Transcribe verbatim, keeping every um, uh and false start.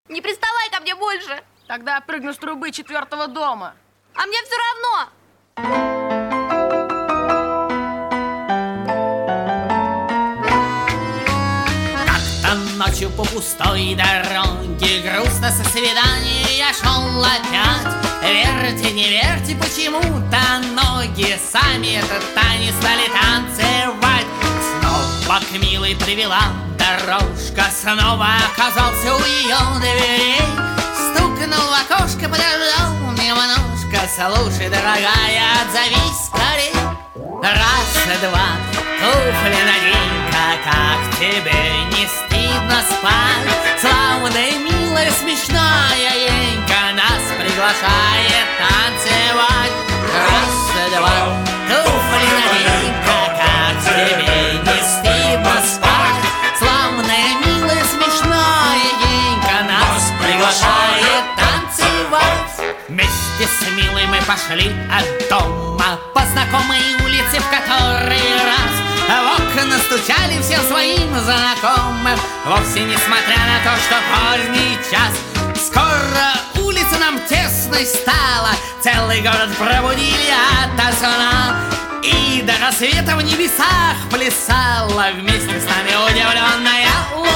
Не приставай ко мне больше. Тогда я прыгну с трубы четвертого дома. А мне все равно. Как-то ночью по пустой дороге грустно со свидания я шел опять. Верьте, не верьте, почему-то ноги сами этот танец стали танцевать. Снова к милой привела дорожка, снова оказался у ее дверей. Стукнул в окошко, подождал немножко. Слушай, дорогая, отзовись скорей. Раз, два, туфли надень-ка, как тебе не стыдно спать. Славная, милая, смешная Енька нас приглашает танцевать. Раз, два, туфли надень-ка, как тебе не стыдно спать. Славная, милая, смешная Енька нас приглашает танцевать. Вместе с милой мы пошли от дома по знакомой улице в который раз. В окна стучали всем своим знакомым, вовсе несмотря на то, что поздний час. Скоро улица нам тесной стала, целый город пробудили ото сна. И до рассвета в небесах плясала вместе с нами удивленная луна.